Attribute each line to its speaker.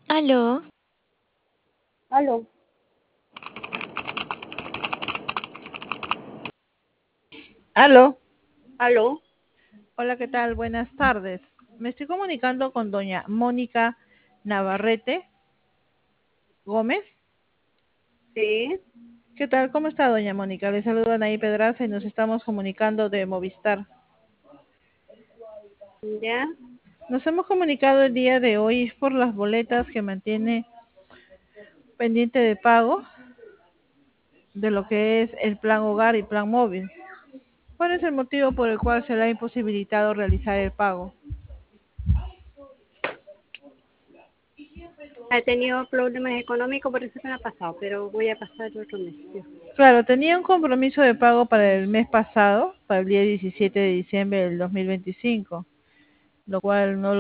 Speaker 1: Aló,
Speaker 2: Aló,
Speaker 3: Aló,
Speaker 2: aló,
Speaker 3: hola, ¿qué tal? Buenas tardes. Me estoy comunicando con doña Mónica Navarrete Gómez.
Speaker 2: sí,
Speaker 3: ¿Qué tal? ¿Cómo está doña Mónica? Le saluda Anaí Pedraza y nos estamos comunicando de Movistar.
Speaker 2: ya,
Speaker 3: Nos hemos comunicado el día de hoy por las boletas que mantiene pendiente de pago de lo que es el plan hogar y plan móvil. ¿Cuál es el motivo por el cual se le ha imposibilitado realizar el pago?
Speaker 2: he tenido problemas económicos, por eso me ha pasado, pero voy a pasar otro mes. Sí.
Speaker 3: Claro, tenía un compromiso de pago para el mes pasado, para el día 17 de diciembre del 2025, lo cual no